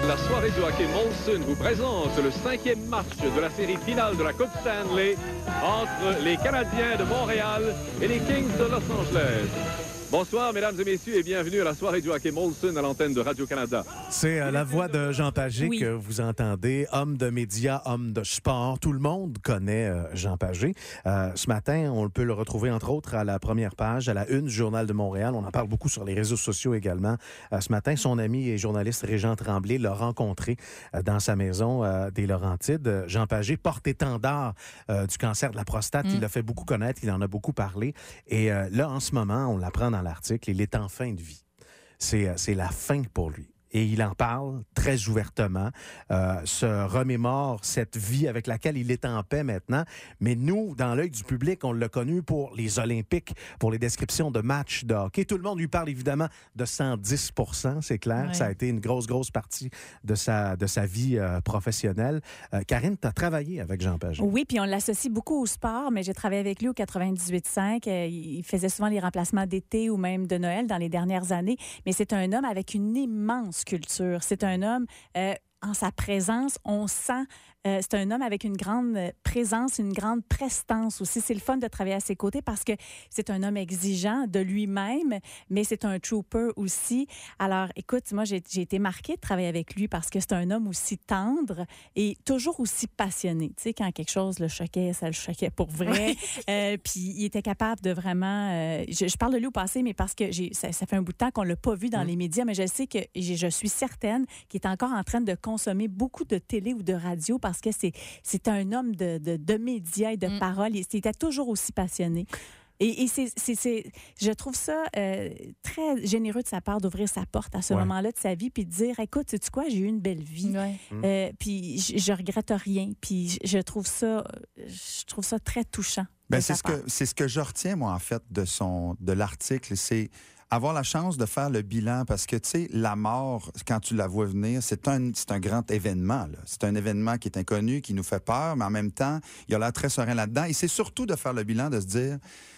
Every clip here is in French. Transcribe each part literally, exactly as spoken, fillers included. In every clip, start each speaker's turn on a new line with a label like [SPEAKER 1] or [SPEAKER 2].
[SPEAKER 1] La soirée du hockey Molson vous présente le cinquième match de la série finale de la Coupe Stanley entre les Canadiens de Montréal et les Kings de Los Angeles. Bonsoir, mesdames et messieurs, et bienvenue à la soirée du hockey Molson à l'antenne de Radio-Canada.
[SPEAKER 2] C'est euh, la voix de Jean Pagé
[SPEAKER 3] oui.
[SPEAKER 2] que vous entendez, homme de médias, homme de sport. Tout le monde connaît euh, Jean Pagé. Euh, ce matin, on peut le retrouver, entre autres, à la première page, à la une du Journal de Montréal. On en parle beaucoup sur les réseaux sociaux également. Euh, ce matin, son ami et journaliste Régent Tremblay l'a rencontré euh, dans sa maison euh, des Laurentides. Jean Pagé, porte-étendard euh, du cancer de la prostate. Mm. Il l'a fait beaucoup connaître, il en a beaucoup parlé. Et euh, là, en ce moment, on l'apprend dans l'article, il est en fin de vie. C'est, c'est la fin pour lui. Et il en parle très ouvertement, euh, se remémore cette vie avec laquelle il est en paix maintenant. Mais nous, dans l'œil du public, on l'a connu pour les Olympiques, pour les descriptions de matchs de hockey. Tout le monde lui parle évidemment de cent dix pour cent, c'est clair. Ouais. Ça a été une grosse, grosse partie de sa, de sa vie euh, professionnelle. Euh, Karine, tu as travaillé avec Jean Pagé.
[SPEAKER 3] Oui, puis on l'associe beaucoup au sport, mais j'ai travaillé avec lui au quatre-vingt-dix-huit cinq. Euh, il faisait souvent les remplacements d'été ou même de Noël dans les dernières années. Mais c'est un homme avec une immense culture. C'est un homme, euh, en sa présence, on sent, euh, c'est un homme avec une grande présence, une grande prestance aussi. C'est le fun de travailler à ses côtés parce que c'est un homme exigeant de lui-même, mais c'est un trooper aussi. Alors, écoute, moi, j'ai, j'ai été marquée de travailler avec lui parce que c'est un homme aussi tendre et toujours aussi passionné. Tu sais, quand quelque chose le choquait, ça le choquait pour vrai. euh, puis, il était capable de vraiment... Euh, je, je parle de lui au passé, mais parce que j'ai, ça, ça fait un bout de temps qu'on l'a pas vu dans mmh. les médias, mais je sais que je, je suis certaine qu'il est encore en train de consommer beaucoup de télé ou de radio parce que c'est, c'est un homme de, de, de médias et de mmh. paroles. Il était toujours aussi passionné. Et, et c'est, c'est, c'est, je trouve ça euh, très généreux de sa part d'ouvrir sa porte à ce ouais. moment-là de sa vie puis de dire, écoute, sais-tu quoi, j'ai eu une belle vie. Ouais. Euh, puis je, je regrette rien. Puis je trouve ça, je trouve ça très touchant.
[SPEAKER 4] Ben c'est ce que c'est ce que je retiens moi en fait de son de l'article, c'est avoir la chance de faire le bilan parce que tu sais la mort quand tu la vois venir, c'est un c'est un grand événement là. C'est un événement qui est inconnu, qui nous fait peur, mais en même temps, il y a l'air très serein là-dedans et c'est surtout de faire le bilan de se dire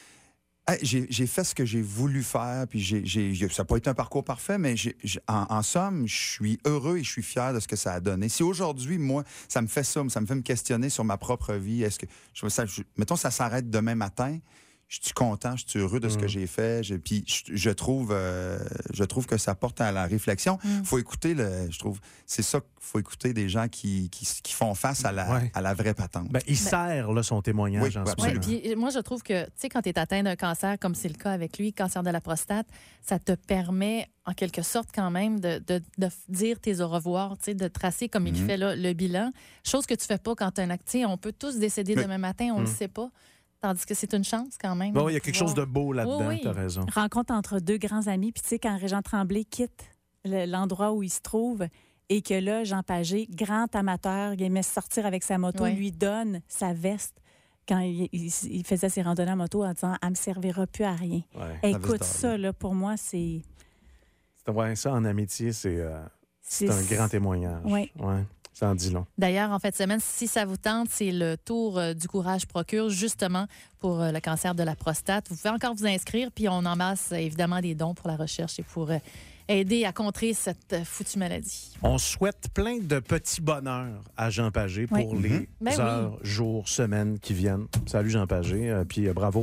[SPEAKER 4] hey, j'ai, j'ai fait ce que j'ai voulu faire, puis j'ai, j'ai, ça n'a pas été un parcours parfait, mais j'ai, j'ai, en, en somme, je suis heureux et je suis fier de ce que ça a donné. Si aujourd'hui, moi, ça me fait ça, ça me fait me questionner sur ma propre vie, est-ce que, je, ça, je, mettons, ça s'arrête demain matin, je suis content, je suis heureux de ce mmh. que j'ai fait, je, puis je, je trouve, euh, je trouve que ça porte à la réflexion. Mmh. Faut écouter le, je trouve, c'est ça qu'il faut écouter des gens qui, qui, qui font face à la, ouais. à la vraie patente.
[SPEAKER 2] Ben, il ben, sert là son témoignage.
[SPEAKER 4] Oui,
[SPEAKER 2] en
[SPEAKER 4] absolument.
[SPEAKER 5] Ouais, puis moi je trouve que, tu sais, quand tu es atteint d'un cancer, comme c'est le cas avec lui, cancer de la prostate, ça te permet en quelque sorte quand même de, de, de dire tes au revoir, tu sais, de tracer comme mmh. il fait là le bilan, chose que tu fais pas quand tu as un acte. Tu sais, on peut tous décéder Mais, demain matin, on mmh. le sait pas. Tandis que c'est une chance quand même.
[SPEAKER 2] Bon, il y a quelque chose de beau là-dedans,
[SPEAKER 3] oui, oui.
[SPEAKER 2] tu as raison.
[SPEAKER 3] Rencontre entre deux grands amis. Puis tu sais, quand Régent Tremblay quitte le, l'endroit où il se trouve et que là, Jean Pagé, grand amateur, il aimait sortir avec sa moto, oui. lui donne sa veste quand il, il, il faisait ses randonnées en moto en disant « Elle me servira plus à rien ouais, ». Écoute, ça, là, pour moi, c'est...
[SPEAKER 2] c'est ouais, ça, en amitié, c'est, euh, c'est, c'est un grand témoignage.
[SPEAKER 3] Oui.
[SPEAKER 2] Ouais. Ça en dit long.
[SPEAKER 5] D'ailleurs, en fin de semaine, si ça vous tente, c'est le Tour euh, du Courage Procure, justement pour euh, le cancer de la prostate. Vous pouvez encore vous inscrire, puis on amasse euh, évidemment des dons pour la recherche et pour euh, aider à contrer cette euh, foutue maladie.
[SPEAKER 2] On souhaite plein de petits bonheurs à Jean Pagé pour oui. les
[SPEAKER 5] mm-hmm. ben
[SPEAKER 2] heures,
[SPEAKER 5] oui.
[SPEAKER 2] jours, semaines qui viennent. Salut Jean Pagé, euh, puis euh, bravo.